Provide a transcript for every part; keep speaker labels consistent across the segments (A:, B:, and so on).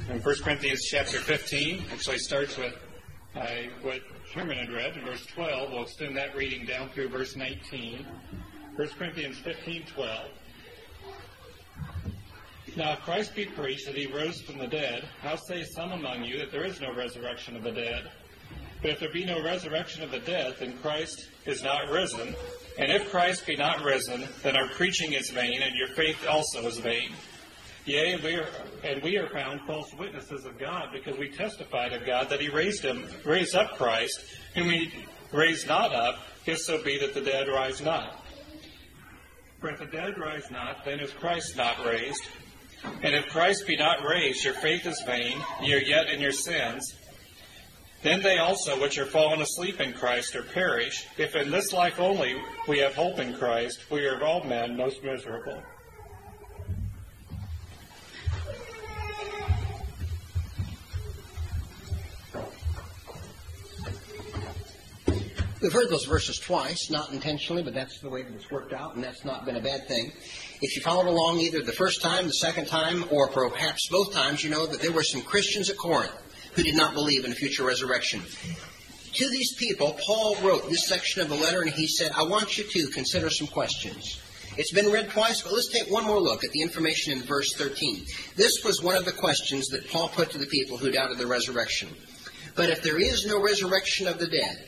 A: in 1 Corinthians chapter 15. Actually starts with what Sherman had read in verse 12. We'll extend that reading down through verse 19. 1 Corinthians 15:12. Now if Christ be preached that he rose from the dead, how say some among you that there is no resurrection of the dead? But if there be no resurrection of the dead, then Christ is not risen. And if Christ be not risen, then our preaching is vain, and your faith also is vain. Yea, we are found false witnesses of God, because we testified of God that he raised up Christ, whom he raised not up, if so be that the dead rise not. For if the dead rise not, then is Christ not raised. And if Christ be not raised, your faith is vain, ye are yet in your sins. Then they also which are fallen asleep in Christ are perished. If in this life only we have hope in Christ, we are of all men most miserable.
B: We've heard those verses twice, not intentionally, but that's the way that it's worked out, and that's not been a bad thing. If you followed along either the first time, the second time, or perhaps both times, you know that there were some Christians at Corinth who did not believe in a future resurrection. To these people, Paul wrote this section of the letter, and he said, I want you to consider some questions. It's been read twice, but let's take one more look at the information in verse 13. This was one of the questions that Paul put to the people who doubted the resurrection. But if there is no resurrection of the dead,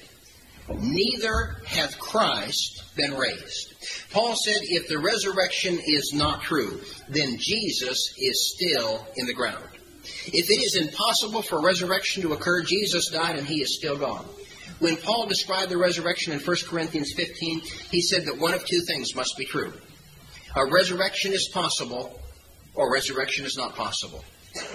B: neither hath Christ been raised. Paul said if the resurrection is not true, then Jesus is still in the ground. If it is impossible for resurrection to occur, Jesus died and he is still gone. When Paul described the resurrection in 1 Corinthians 15, he said that one of two things must be true. A resurrection is possible, or resurrection is not possible.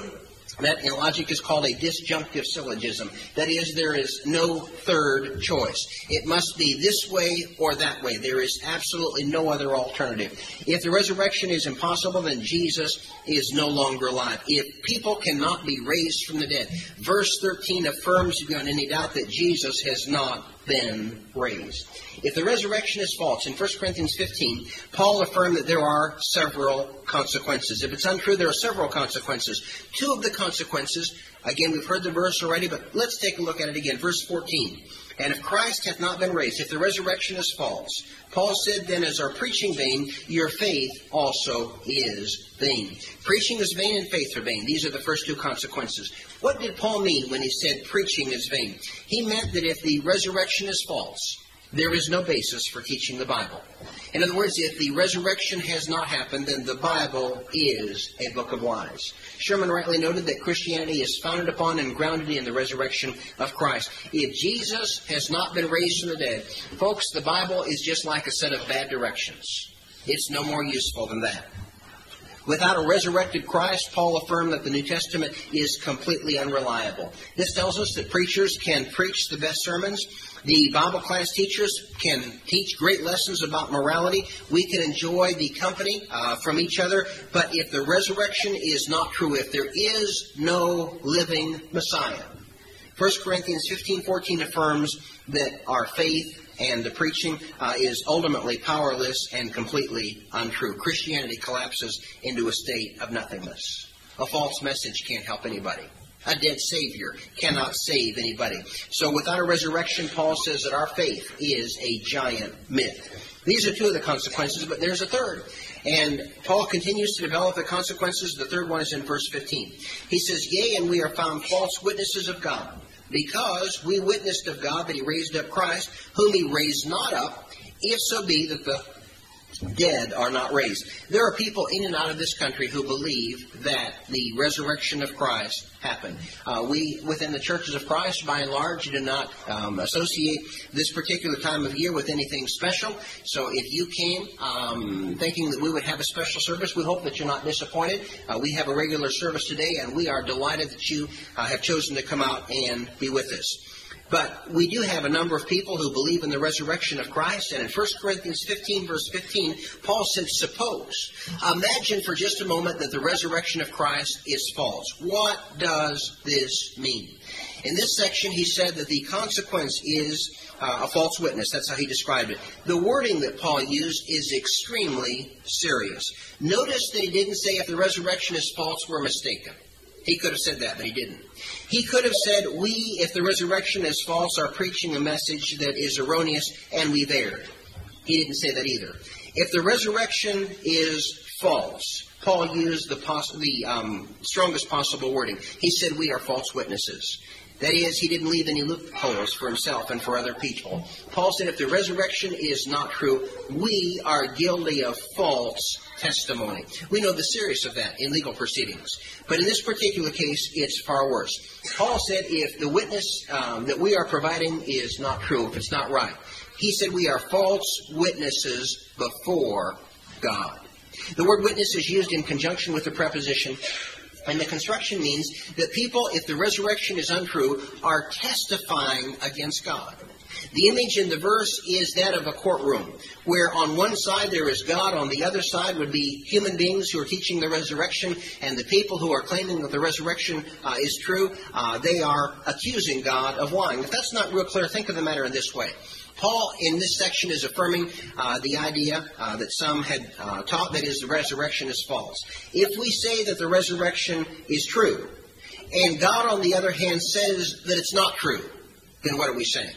B: That in logic is called a disjunctive syllogism. That is, there is no third choice. It must be this way or that way. There is absolutely no other alternative. If the resurrection is impossible, then Jesus is no longer alive. If people cannot be raised from the dead, verse 13 affirms beyond any doubt that Jesus has not been raised. If the resurrection is false, in 1 Corinthians 15, Paul affirmed that there are several consequences. If it's untrue, there are several consequences. Two of the consequences, again, we've heard the verse already, but let's take a look at it again. Verse 14. And if Christ hath not been raised, if the resurrection is false, Paul said, then is our preaching vain, your faith also is vain. Preaching is vain and faith are vain. These are the first two consequences. What did Paul mean when he said preaching is vain? He meant that if the resurrection is false, there is no basis for teaching the Bible. In other words, if the resurrection has not happened, then the Bible is a book of lies. Sherman rightly noted that Christianity is founded upon and grounded in the resurrection of Christ. If Jesus has not been raised from the dead, folks, the Bible is just like a set of bad directions. It's no more useful than that. Without a resurrected Christ, Paul affirmed that the New Testament is completely unreliable. This tells us that preachers can preach the best sermons. The Bible class teachers can teach great lessons about morality. We can enjoy the company from each other. But if the resurrection is not true, if there is no living Messiah, 1 Corinthians 15:14 affirms that our faith and the preaching is ultimately powerless and completely untrue. Christianity collapses into a state of nothingness. A false message can't help anybody. A dead Savior cannot save anybody. So without a resurrection, Paul says that our faith is a giant myth. These are two of the consequences, but there's a third. And Paul continues to develop the consequences. The third one is in verse 15. He says, yea, and we are found false witnesses of God, because we witnessed of God that he raised up Christ, whom he raised not up, if so be that the dead are not raised. There are people in and out of this country who believe that the resurrection of Christ happened. We, within the churches of Christ, by and large, do not associate this particular time of year with anything special. So if you came thinking that we would have a special service, we hope that you're not disappointed. We have a regular service today, and we are delighted that you have chosen to come out and be with us. But we do have a number of people who believe in the resurrection of Christ. And in 1 Corinthians 15, verse 15, Paul said, suppose. Imagine for just a moment that the resurrection of Christ is false. What does this mean? In this section, he said that the consequence is a false witness. That's how he described it. The wording that Paul used is extremely serious. Notice that he didn't say if the resurrection is false, we're mistaken. He could have said that, but he didn't. He could have said, we, if the resurrection is false, are preaching a message that is erroneous, and we've erred. He didn't say that either. If the resurrection is false, Paul used the strongest possible wording. He said, we are false witnesses. That is, he didn't leave any loopholes for himself and for other people. Paul said, if the resurrection is not true, we are guilty of false testimony. We know the serious of that in legal proceedings. But in this particular case, it's far worse. Paul said, if the witness that we are providing is not true, if it's not right, he said we are false witnesses before God. The word witness is used in conjunction with the preposition, and the construction means that people, if the resurrection is untrue, are testifying against God. The image in the verse is that of a courtroom, where on one side there is God, on the other side would be human beings who are teaching the resurrection, and the people who are claiming that the resurrection is true, they are accusing God of lying. If that's not real clear, think of the matter in this way. Paul, in this section, is affirming the idea that some had taught, that is, the resurrection is false. If we say that the resurrection is true, and God, on the other hand, says that it's not true, then what are we saying?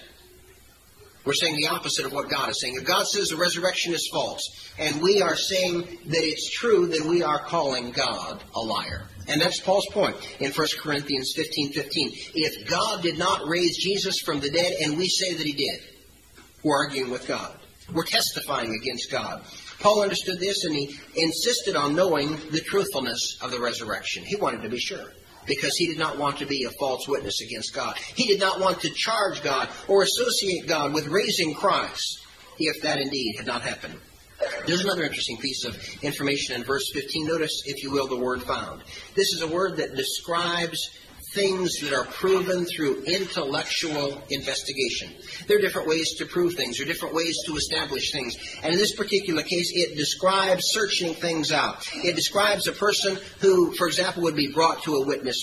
B: We're saying the opposite of what God is saying. If God says the resurrection is false, and we are saying that it's true, then we are calling God a liar. And that's Paul's point in 1 Corinthians 15:15. If God did not raise Jesus from the dead, and we say that he did, we're arguing with God. We're testifying against God. Paul understood this, and he insisted on knowing the truthfulness of the resurrection. He wanted to be sure, because he did not want to be a false witness against God. He did not want to charge God or associate God with raising Christ, if that indeed had not happened. There's another interesting piece of information in verse 15. Notice, if you will, the word found. This is a word that describes things that are proven through intellectual investigation. There are different ways to prove things. There are different ways to establish things. And in this particular case, it describes searching things out. It describes a person who, for example, would be brought to a witness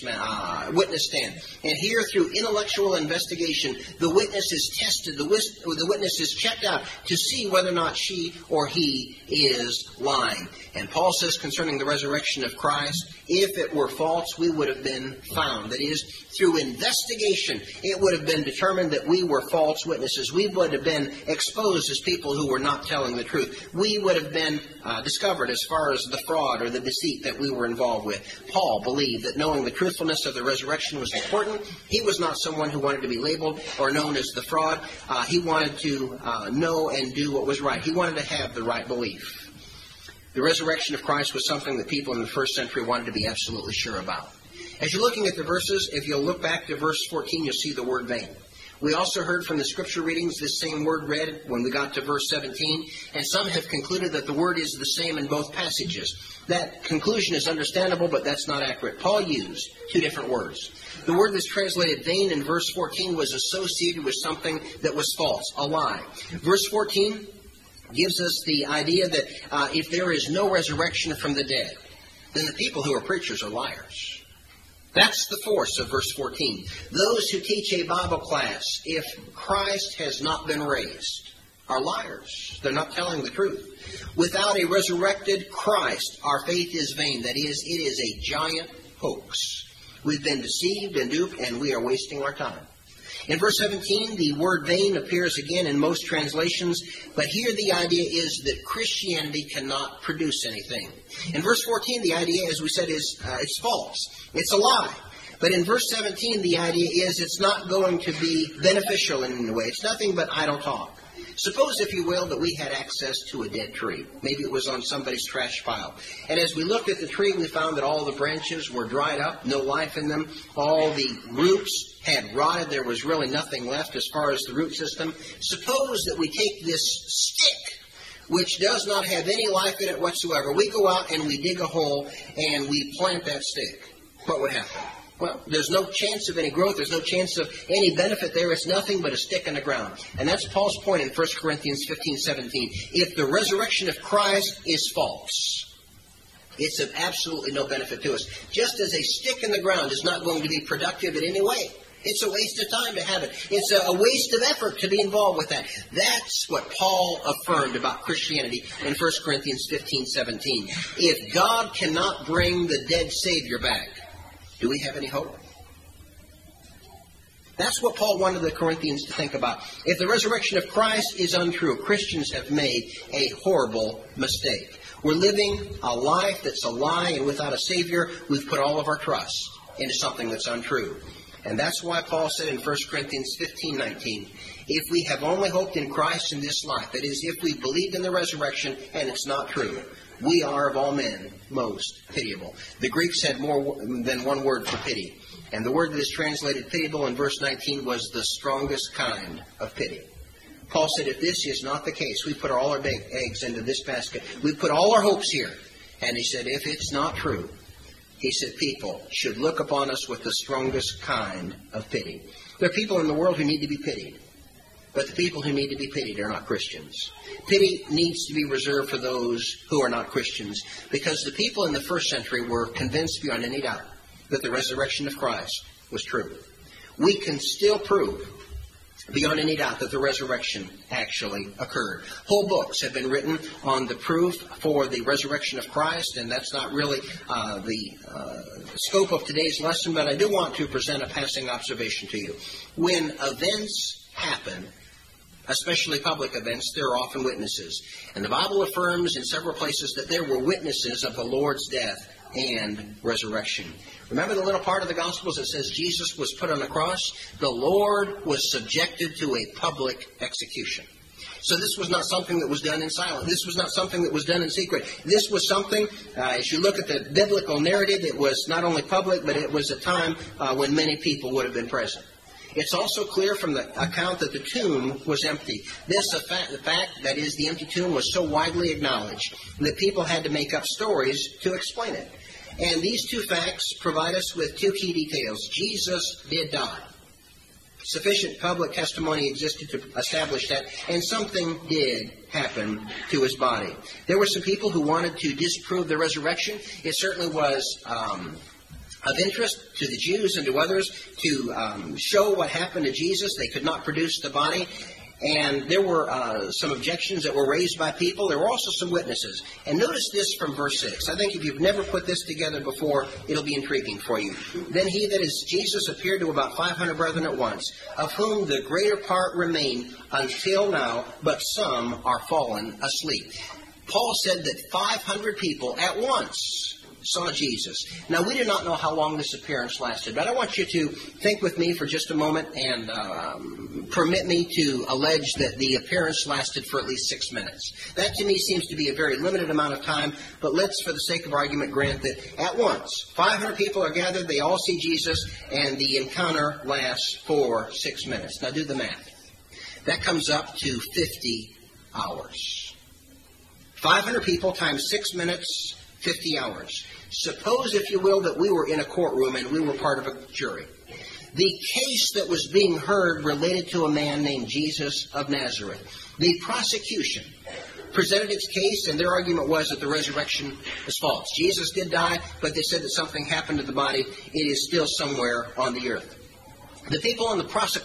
B: stand. And here, through intellectual investigation, the witness is tested. The witness is checked out to see whether or not she or he is lying. And Paul says concerning the resurrection of Christ, if it were false, we would have been found. That is, through investigation, it would have been determined that we were false witnesses. We would have been exposed as people who were not telling the truth. We would have been discovered as far as the fraud or the deceit that we were involved with. Paul believed that knowing the truthfulness of the resurrection was important. He was not someone who wanted to be labeled or known as the fraud. He wanted to know and do what was right. He wanted to have the right belief. The resurrection of Christ was something that people in the first century wanted to be absolutely sure about. As you're looking at the verses, if you'll look back to verse 14, you'll see the word vain. We also heard from the scripture readings this same word read when we got to verse 17, and some have concluded that the word is the same in both passages. That conclusion is understandable, but that's not accurate. Paul used two different words. The word that's translated vain in verse 14 was associated with something that was false, a lie. Verse 14 gives us the idea that if there is no resurrection from the dead, then the people who are preachers are liars. That's the force of verse 14. Those who teach a Bible class, if Christ has not been raised, are liars. They're not telling the truth. Without a resurrected Christ, our faith is vain. That is, it is a giant hoax. We've been deceived and duped, and we are wasting our time. In verse 17, the word vain appears again in most translations, but here the idea is that Christianity cannot produce anything. In verse 14, the idea, as we said, is it's false. It's a lie. But in verse 17, the idea is it's not going to be beneficial in any way. It's nothing but idle talk. Suppose, if you will, that we had access to a dead tree. Maybe it was on somebody's trash pile. And as we looked at the tree, we found that all the branches were dried up, no life in them. All the roots had rotted. There was really nothing left as far as the root system. Suppose that we take this stick, which does not have any life in it whatsoever. We go out and we dig a hole and we plant that stick. What would happen? Well, there's no chance of any growth. There's no chance of any benefit there. It's nothing but a stick in the ground. And that's Paul's point in 1 Corinthians 15:17. If the resurrection of Christ is false, it's of absolutely no benefit to us. Just as a stick in the ground is not going to be productive in any way. It's a waste of time to have it. It's a waste of effort to be involved with that. That's what Paul affirmed about Christianity in 1 Corinthians 15:17. If God cannot bring the dead Savior back, Do we have any hope? That's what Paul wanted the Corinthians to think about. If the resurrection of Christ is untrue, Christians have made a horrible mistake. We're living a life that's a lie, and without a Savior, we've put all of our trust into something that's untrue. And that's why Paul said in 1 Corinthians 15:19, if we have only hoped in Christ in this life, that is, if we believed in the resurrection and it's not true, we are of all men most pitiable. The Greeks had more than one word for pity. And the word that is translated pitiable in verse 19 was the strongest kind of pity. Paul said, if this is not the case, we put all our eggs into this basket. We put all our hopes here. And he said, if it's not true, he said, people should look upon us with the strongest kind of pity. There are people in the world who need to be pitied. But the people who need to be pitied are not Christians. Pity needs to be reserved for those who are not Christians, because the people in the first century were convinced beyond any doubt that the resurrection of Christ was true. We can still prove beyond any doubt that the resurrection actually occurred. Whole books have been written on the proof for the resurrection of Christ, and that's not really the scope of today's lesson, but I do want to present a passing observation to you. When events happen, especially public events, there are often witnesses. And the Bible affirms in several places that there were witnesses of the Lord's death and resurrection. Remember the little part of the Gospels that says Jesus was put on the cross? The Lord was subjected to a public execution. So this was not something that was done in silence. This was not something that was done in secret. This was something, as you look at the biblical narrative, it was not only public, but it was a time when many people would have been present. It's also clear from the account that the tomb was empty. The fact, that is, the empty tomb was so widely acknowledged that people had to make up stories to explain it. And these two facts provide us with two key details. Jesus did die. Sufficient public testimony existed to establish that, and something did happen to his body. There were some people who wanted to disprove the resurrection. It certainly was of interest to the Jews and to others to show what happened to Jesus. They could not produce the body. And there were some objections that were raised by people. There were also some witnesses. And notice this from verse 6. I think if you've never put this together before, it'll be intriguing for you. Then he, that is Jesus, appeared to about 500 brethren at once, of whom the greater part remain until now, but some are fallen asleep. Paul said that 500 people at once saw Jesus. Now, we do not know how long this appearance lasted, but I want you to think with me for just a moment and permit me to allege that the appearance lasted for at least 6 minutes. That, to me, seems to be a very limited amount of time, but let's, for the sake of argument, grant that at once 500 people are gathered, they all see Jesus, and the encounter lasts for 6 minutes. Now, do the math. That comes up to 50 hours. 500 people times 6 minutes, 50 hours. Suppose, if you will, that we were in a courtroom and we were part of a jury. The case that was being heard related to a man named Jesus of Nazareth. The prosecution presented its case, and their argument was that the resurrection is false. Jesus did die, but they said that something happened to the body. It is still somewhere on the earth. The people on the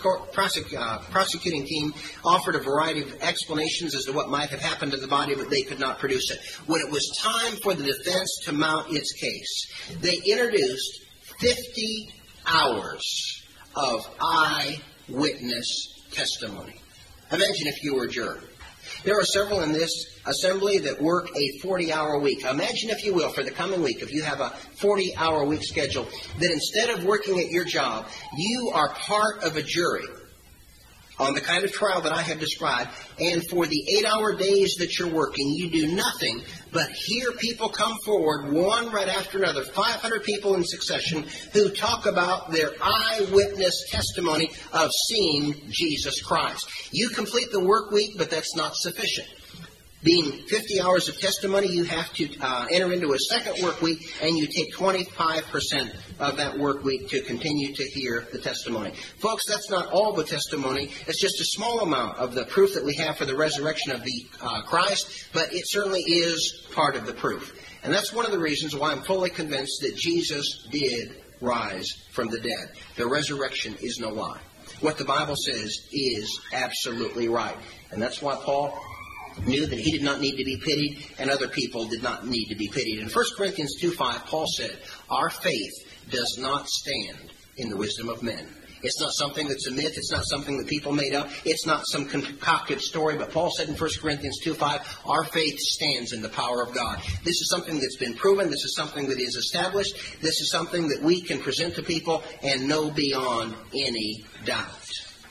B: prosecuting team offered a variety of explanations as to what might have happened to the body, but they could not produce it. When it was time for the defense to mount its case, they introduced 50 hours of eyewitness testimony. Imagine if you were a juror. There are several in this assembly that work a 40-hour week. Imagine, if you will, for the coming week, if you have a 40-hour week schedule, that instead of working at your job, you are part of a jury on the kind of trial that I have described, and for the 8-hour days that you're working, you do nothing but hear people come forward, one right after another, 500 people in succession, who talk about their eyewitness testimony of seeing Jesus Christ. You complete the work week, but that's not sufficient. Being 50 hours of testimony, you have to enter into a second work week, and you take 25% of that work week to continue to hear the testimony. Folks, that's not all the testimony. It's just a small amount of the proof that we have for the resurrection of the Christ, but it certainly is part of the proof. And that's one of the reasons why I'm fully convinced that Jesus did rise from the dead. The resurrection is no lie. What the Bible says is absolutely right. And that's why Paul knew that he did not need to be pitied, and other people did not need to be pitied. In 1 Corinthians 2:5, Paul said, our faith does not stand in the wisdom of men. It's not something that's a myth. It's not something that people made up. It's not some concocted story. But Paul said in 1 Corinthians 2:5, our faith stands in the power of God. This is something that's been proven. This is something that is established. This is something that we can present to people and know beyond any doubt.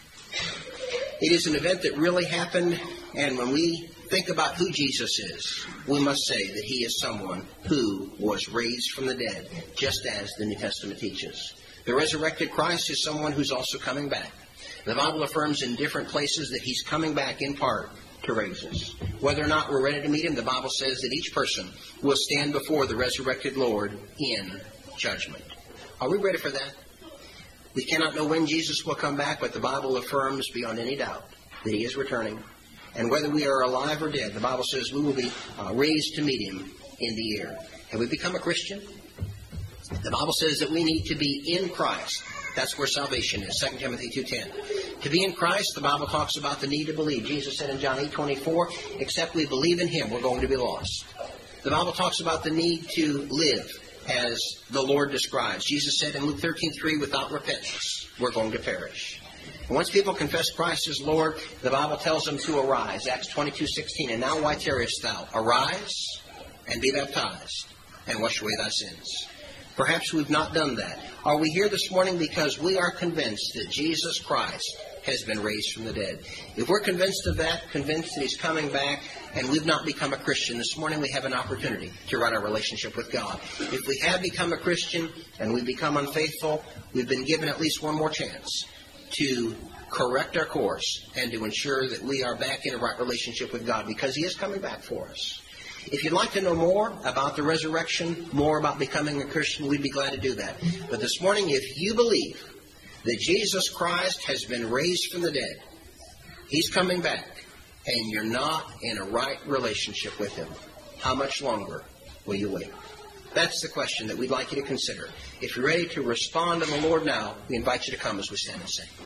B: It is an event that really happened, and when we think about who Jesus is, we must say that he is someone who was raised from the dead, just as the New Testament teaches. The resurrected Christ is someone who's also coming back. The Bible affirms in different places that he's coming back in part to raise us. Whether or not we're ready to meet him, the Bible says that each person will stand before the resurrected Lord in judgment. Are we ready for that? We cannot know when Jesus will come back, but the Bible affirms beyond any doubt that he is returning. And whether we are alive or dead, the Bible says we will be raised to meet him in the air. Have we become a Christian? The Bible says that we need to be in Christ. That's where salvation is, 2 Timothy 2:10. To be in Christ, the Bible talks about the need to believe. Jesus said in John 8:24, except we believe in him, we're going to be lost. The Bible talks about the need to live as the Lord describes. Jesus said in Luke 13:3, without repentance, we're going to perish. And once people confess Christ as Lord, the Bible tells them to arise. Acts 22:16, and now why tarriest thou? Arise and be baptized and wash away thy sins. Perhaps we've not done that. Are we here this morning because we are convinced that Jesus Christ has been raised from the dead? If we're convinced of that, convinced that he's coming back, and we've not become a Christian, this morning we have an opportunity to right our relationship with God. If we have become a Christian and we've become unfaithful, we've been given at least one more chance to correct our course and to ensure that we are back in a right relationship with God, because he is coming back for us. If you'd like to know more about the resurrection, more about becoming a Christian, we'd be glad to do that. But this morning, if you believe that Jesus Christ has been raised from the dead, he's coming back, and you're not in a right relationship with him, how much longer will you wait? That's the question that we'd like you to consider. If you're ready to respond to the Lord now, we invite you to come as we stand and sing.